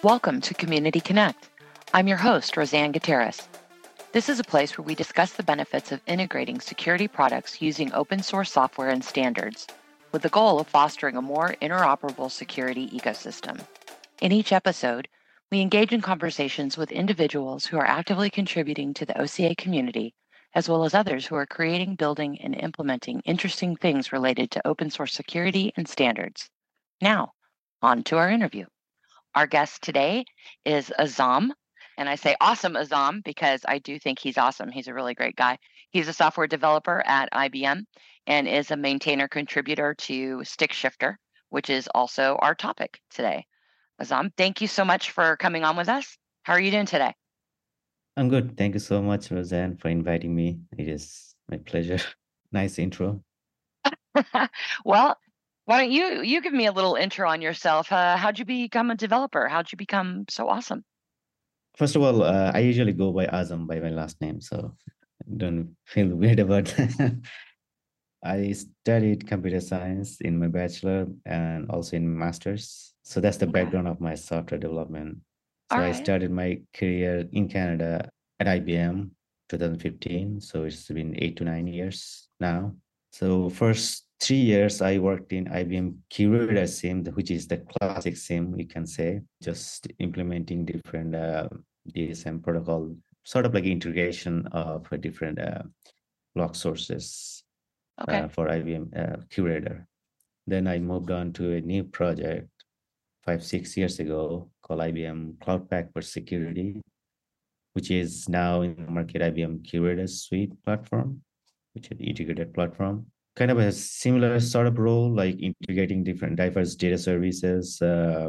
Welcome to Community Connect. I'm your host, Roseanne Gutierrez. This is a place where we discuss the benefits of integrating security products using open source software and standards, with the goal of fostering a more interoperable security ecosystem. In each episode, we engage in conversations with individuals who are actively contributing to the OCA community, as well as others who are creating, building, and implementing interesting things related to open source security and standards. Now, on to our interview. Our guest today is Azam. And I say awesome Azam because I do think he's awesome. He's a really great guy. He's a software developer at IBM and is a maintainer contributor to StickShifter, which is also our topic today. Azam, thank you so much for coming on with us. How are you doing today? I'm good. Thank you so much, Roseanne, for inviting me. It is my pleasure. Nice intro. Well, why don't you give me a little intro on yourself? How'd you become a developer? How'd you become so awesome? First of all, I usually go by Azam by my last name, so don't feel weird about that. I studied computer science in my bachelor and also in master's. So that's the Okay. background of my software development. All So I right. started my career in Canada at IBM 2015. So it's been 8 to 9 years now. So first 3 years I worked in IBM Curator SIEM, which is the classic SIEM, you can say, just implementing different DSM protocol, sort of like integration of different log sources Okay. for IBM Curator. Then I moved on to a new project 5, 6 years ago called IBM Cloud Pak for Security, which is now in the market IBM Curator Suite platform, which is an integrated platform. Kind of a similar sort of role, like integrating different diverse data services,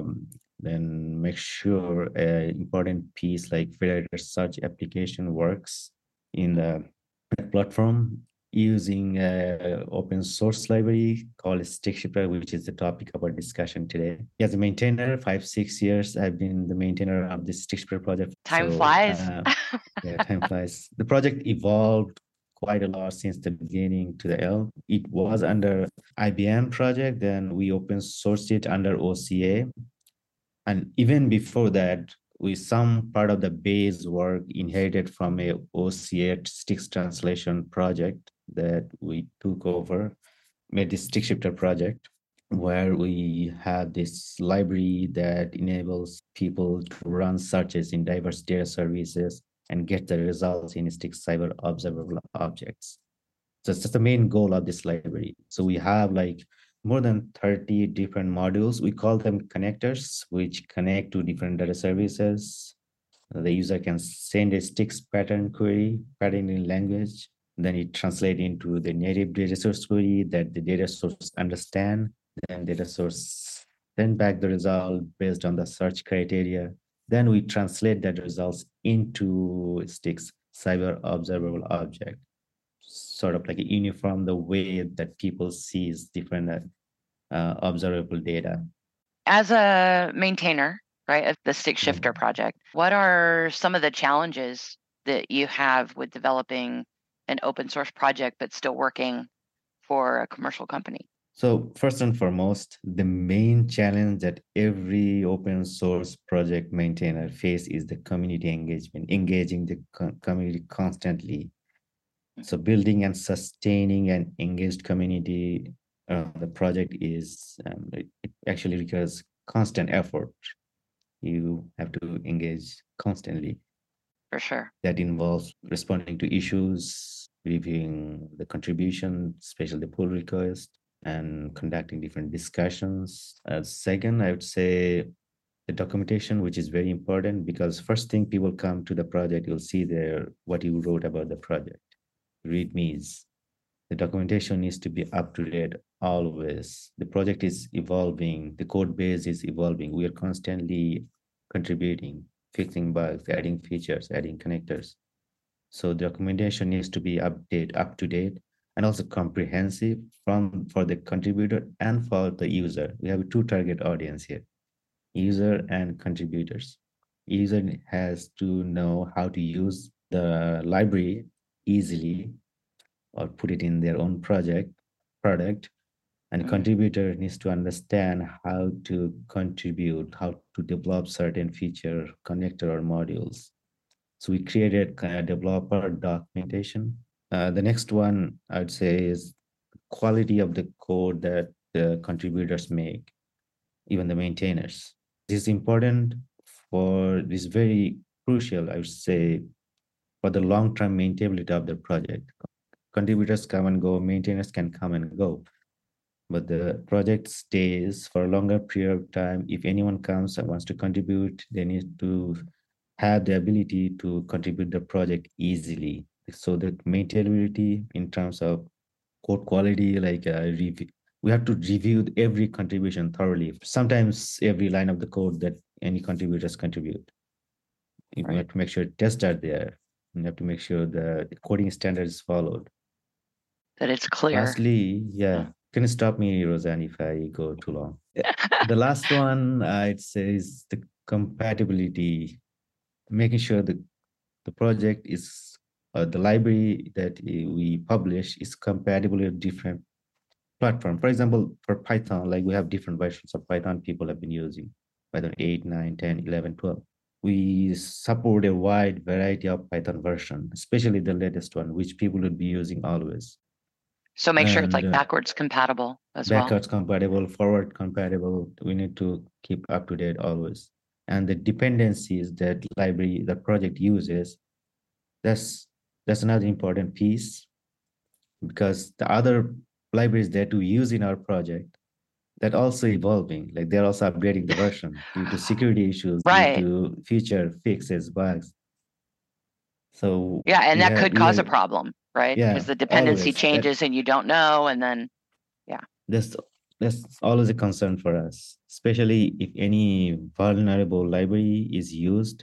then make sure an important piece like federated search application works in the platform using open source library called StickShifter, which is the topic of our discussion today. As a maintainer, 5, 6 years, I've been the maintainer of this StickShifter project. Time flies. Yeah, time flies. The project evolved quite a lot since the beginning to the end. It was under IBM project, then we open sourced it under OCA. And even before that, we some part of the base work inherited from a OCA Sticks translation project that we took over, made this StickShifter project, where we have this library that enables people to run searches in diverse data services and get the results in Stick Cyber observable objects. So that's the main goal of this library. So we have like more than 30 different modules. We call them connectors, which connect to different data services. The user can send a sticks pattern query, pattern in language, then it translates into the native data source query that the data source understand. Then data source send back the result based on the search criteria. Then we translate that results into sticks cyber observable object, sort of like a uniform the way that people sees different observable data. As a maintainer, right, of the StickShifter project, what are some of the challenges that you have with developing an open source project but still working for a commercial company? So first and foremost, the main challenge that every open source project maintainer face is the community engagement, engaging the community constantly. So building and sustaining an engaged community, the project is, it actually requires constant effort. You have to engage constantly. For sure. That involves responding to issues, reviewing the contribution, especially the pull request, and conducting different discussions. Second, I would say the documentation, which is very important because first thing people come to the project, you'll see there what you wrote about the project. READMEs. The documentation needs to be up to date always. The project is evolving, the code base is evolving. We are constantly contributing, fixing bugs, adding features, adding connectors. So the documentation needs to be up to date, and also comprehensive for the contributor and for the user. We have two target audience here, user and contributors. User has to know how to use the library easily or put it in their own product. and contributor needs to understand how to contribute, how to develop certain feature, connector or modules. So we created kind of developer documentation. The next one I'd say is quality of the code that the contributors make, even the maintainers. This is important for this very crucial, I would say, for the long-term maintainability of the project. Contributors come and go, maintainers can come and go, but the project stays for a longer period of time. If anyone comes and wants to contribute, they need to have the ability to contribute the project easily. So the maintainability in terms of code quality, like review, we have to review every contribution thoroughly. Sometimes every line of the code that any contributors contribute. You have to make sure tests are there. You have to make sure the coding standard is followed. That it's clear. Lastly, can you stop me, Roseanne, if I go too long? The last one I'd say is the compatibility, making sure that the project is the library that we publish is compatible with different platform. For example, for Python, like we have different versions of Python people have been using, Python 8, 9, 10, 11, 12. We support a wide variety of Python version, especially the latest one, which people would be using always. So make sure it's like backwards compatible as well. Backwards compatible, forward compatible. We need to keep up to date always. And the dependencies that library, the project uses, that's another important piece, because the other libraries that we use in our project that also evolving, like they're also upgrading the version due to security issues, due to feature fixes, bugs. So and that could cause a problem, right? Yeah, because the dependency changes and you don't know, and then that's always a concern for us, especially if any vulnerable library is used.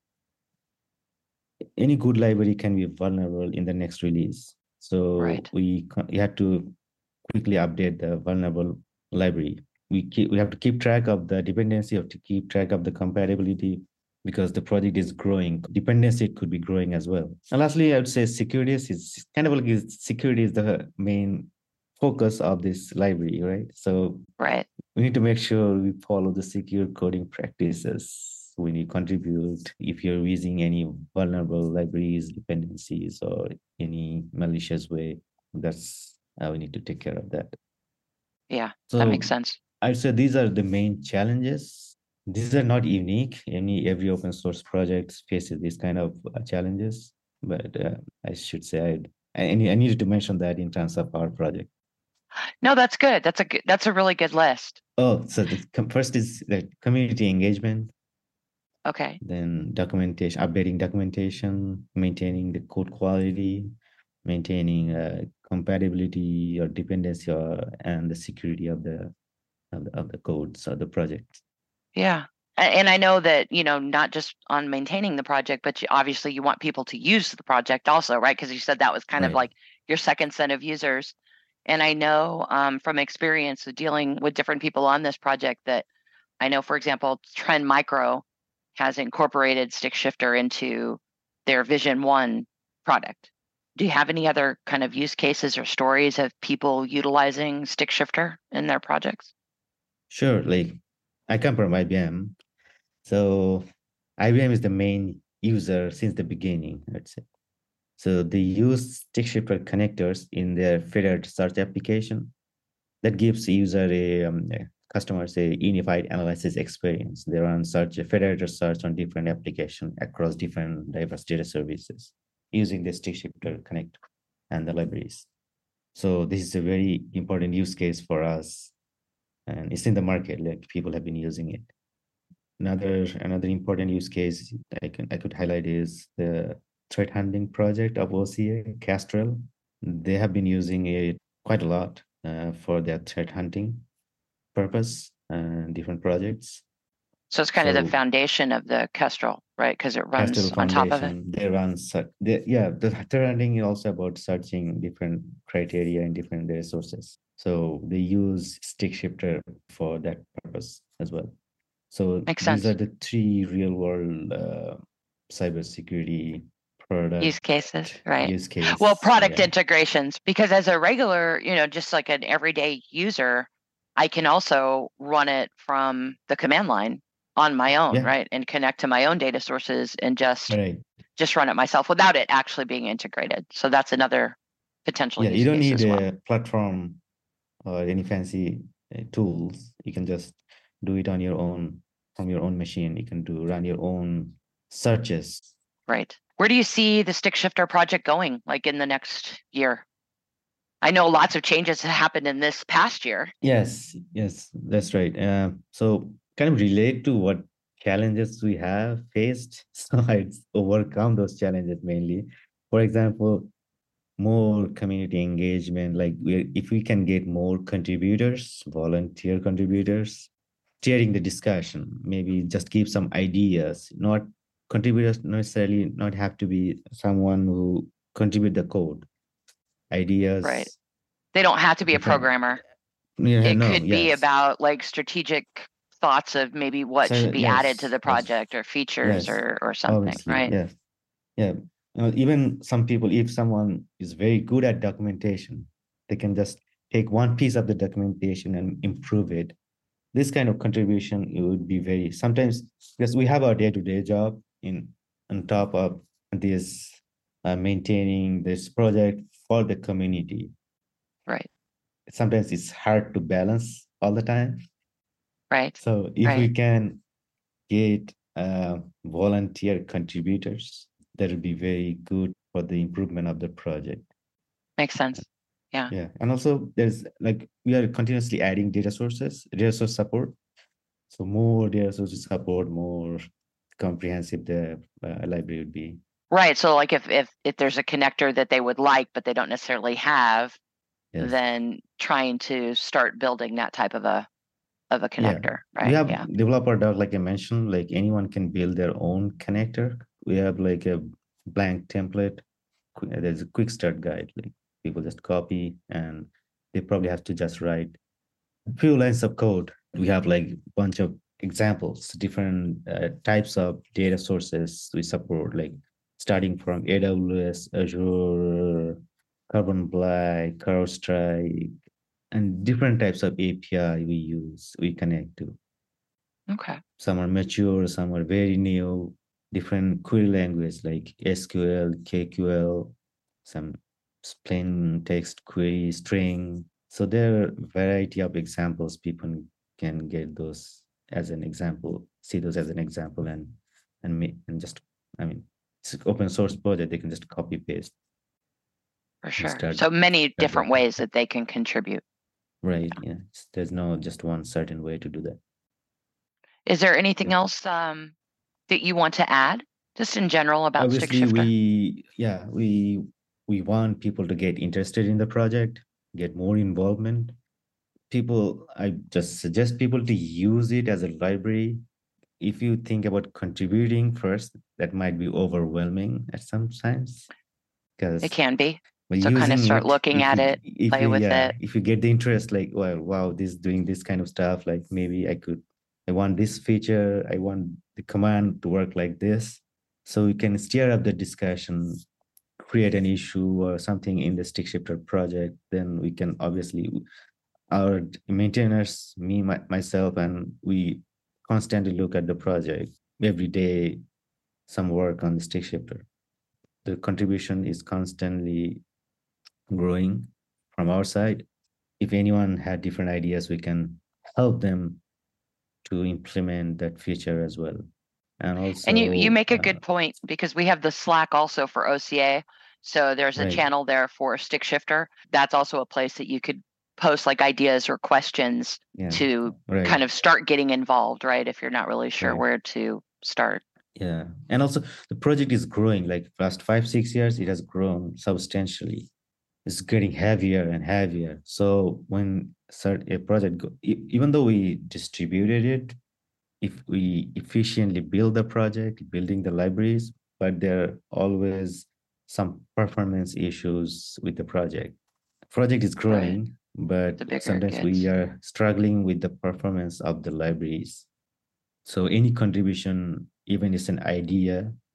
Any good library can be vulnerable in the next release. So we have to quickly update the vulnerable library. We have to keep track of the dependency, have to keep track of the compatibility, because the project is growing. Dependency could be growing as well. And lastly, I would say security is kind of like security is the main focus of this library, right? So we need to make sure we follow the secure coding practices when you contribute. If you're using any vulnerable libraries, dependencies, or any malicious way, that's we need to take care of that. Yeah, so that makes sense. I'd say these are the main challenges. These are not unique. Every open source project faces these kind of challenges, but I should say I needed to mention that in terms of our project. No, that's good. That's a really good list. Oh, so the first is the community engagement. Okay. Then documentation, updating documentation, maintaining the code quality, maintaining compatibility or dependency, and the security of the codes or the project. Yeah. And I know that, not just on maintaining the project, but obviously you want people to use the project also, right? Because you said that was kind of like your second set of users. And I know from experience of dealing with different people on this project that I know, for example, Trend Micro has incorporated StickShifter into their Vision One product. Do you have any other kind of use cases or stories of people utilizing StickShifter in their projects? Sure. Like I come from IBM. So IBM is the main user since the beginning, let's say. So they use StickShifter connectors in their federated search application. That gives the user a customers a unified analysis experience. They run search, a federated search on different applications across different diverse data services using the StickShifter connector and the libraries. So this is a very important use case for us, and it's in the market. Like people have been using it. Another important use case I could highlight is the threat hunting project of OCA, Castrel. They have been using it quite a lot for their threat hunting purpose and different projects. So it's kind of the foundation of the Kestrel, right? Because it runs on top of it. They run, the threat hunting is also about searching different criteria and different data sources. So they use StickShifter for that purpose as well. So these are the three real world cybersecurity product use cases, right? use Well, case. product Yeah. integrations, because as a regular, just like an everyday user, I can also run it from the command line on my own, Yeah. right? And connect to my own data sources and Right. just run it myself without it actually being integrated. So that's another potential Yeah. You use don't case need as well. a platform or any fancy tools. You can just do it on your own from your own machine. You can run your own searches. Right. Where do you see the Stick Shifter project going, like in the next year? I know lots of changes have happened in this past year. Yes, that's right. So kind of relate to what challenges we have faced. So I overcome those challenges mainly. For example, more community engagement. Like if we can get more contributors, volunteer contributors, steering the discussion, maybe just give some ideas. Not contributors necessarily not have to be someone who contribute the code. Right. Ideas, They don't have to be a different. programmer. Yeah, It no, could be yes. about like strategic thoughts of maybe what So should be added to yes, the yes, project or features yes, or something, obviously, right? yes, yeah. Even some people, if someone is very good at documentation, they can just take one piece of the documentation and improve it. This kind of contribution, it would be very sometimes because we have our day-to-day job in on top of this maintaining this project for the community. Right. Sometimes it's hard to balance all the time. Right. So if we Right. can get volunteer contributors, that would be very good for the improvement of the project. Makes sense. Yeah. Yeah, and also there's like we are continuously adding data source support. So more data sources support, more comprehensive the library would be. Right. So like if there's a connector that they would like, but they don't necessarily have, Yes. then trying to start building that type of a Yeah. connector, We right? have Yeah. developer doc, like I mentioned, like anyone can build their own connector. We have like a blank template. There's a quick start guide. Like people just copy and they probably have to just write a few lines of code. We have like a bunch of examples, different types of data sources we support, like starting from AWS, Azure, Carbon Black, CrowdStrike, and different types of API we connect to. Okay. Some are mature, some are very new, different query language like SQL, KQL, some plain text query, string. So there are variety of examples people can get those as an example, see those as an example and just, I mean, it's an open source project, they can just copy paste For and sure. start So many different working. ways that they can contribute. Right. Yeah. There's no just one certain way to do that. Is there anything Yeah. else that you want to add, just in general about Stick Obviously, Shifter? we want people to get interested in the project, get more involvement. I just suggest people to use it as a library. If you think about contributing first, that might be overwhelming at some times It because can be. by So kind of using start it, looking at it, play with it. if you get the interest, like, well, wow, this is doing this kind of stuff, like maybe I want this feature, I want the command to work like this. So you can steer up the discussion, create an issue or something in the Stick Shifter project. Then we can obviously, our maintainers, myself, and we constantly look at the project every day, some work on the Stick Shifter. The contribution is constantly growing from our side. If anyone had different ideas, we can help them to implement that feature as well. And And you also, make a good point because we have the Slack also for OCA. So there's a right, channel there for Stick Shifter. That's also a place that you could post like ideas or questions yeah, to right, kind of start getting involved, right? If you're not really sure right, where to start. yeah. And also, the project is growing. Like last 5 6 years, it has grown substantially. It's getting heavier and heavier. So when a project, even though we distributed it, if we efficiently build the project, building the libraries, but there are always some performance issues with the project. Project is Right. growing, but The bigger it sometimes we gets. are struggling with the performance of the libraries. So any contribution, even is an idea,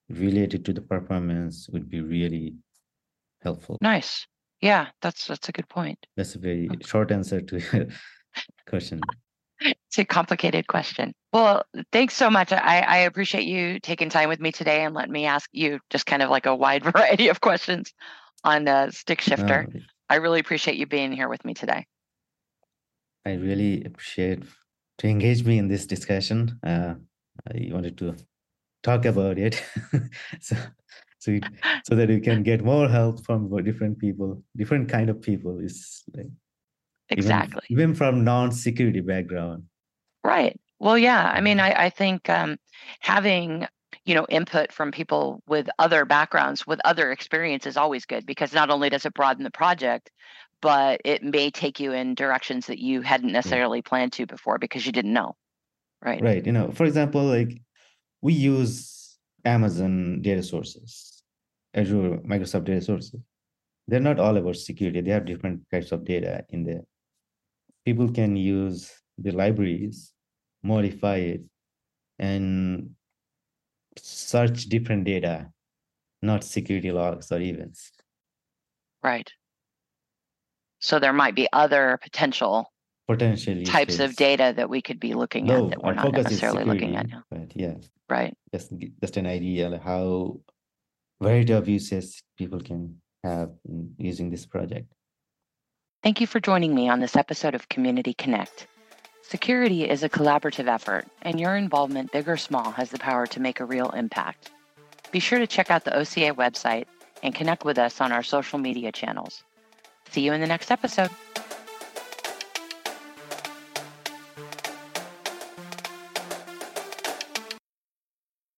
related to the performance would be really helpful. Nice. Yeah, that's a good point. That's a very short answer to your question. It's a complicated question. Well, thanks so much. I appreciate you taking time with me today and letting me ask you just kind of like a wide variety of questions on the stick shifter. I really appreciate you being here with me today. I really appreciate to engage me in this discussion. I wanted to talk about it so that you can get more help from different people, different kind of people. Is like exactly even from non-security background. Right. Well, yeah. I mean, I think having input from people with other backgrounds, with other experience is always good, because not only does it broaden the project, but it may take you in directions that you hadn't necessarily planned to before because you didn't know. Right. Right. For example, like we use Amazon data sources, Azure, Microsoft data sources. They're not all about security. They have different types of data in there. People can use the libraries, modify it, and search different data, not security logs or events. Right. So there might be other potential types of data that we could be looking at that we're not necessarily looking at now. But yeah. Right. Just an idea of how variety of uses people can have in using this project. Thank you for joining me on this episode of Community Connect. Security is a collaborative effort, and your involvement, big or small, has the power to make a real impact. Be sure to check out the OCA website and connect with us on our social media channels. See you in the next episode.